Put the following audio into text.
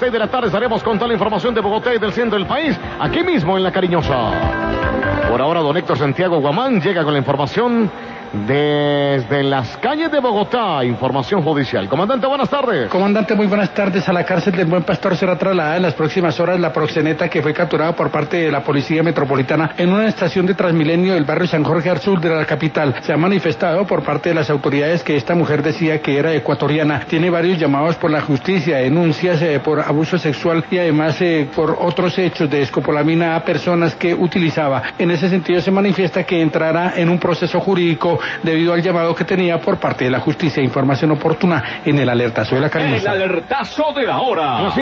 6 de la tarde estaremos con toda la información de Bogotá y del centro del país, aquí mismo en La Cariñosa. Por ahora, don Héctor Santiago Guamán llega con la información desde las calles de Bogotá, información judicial. Comandante, buenas tardes. Comandante, muy buenas tardes. A la cárcel del Buen Pastor será trasladada en las próximas horas la proxeneta que fue capturada por parte de la Policía Metropolitana en una estación de Transmilenio del barrio San Jorge al sur de la capital. Se ha manifestado por parte de las autoridades que esta mujer decía que era ecuatoriana. Tiene varios llamados por la justicia, denuncias por abuso sexual y además por otros hechos de escopolamina a personas que utilizaba. En ese sentido se manifiesta que entrará en un proceso jurídico debido al llamado que tenía por parte de la justicia. Información oportuna en el alertazo de La Cariñosa. El alertazo de la hora.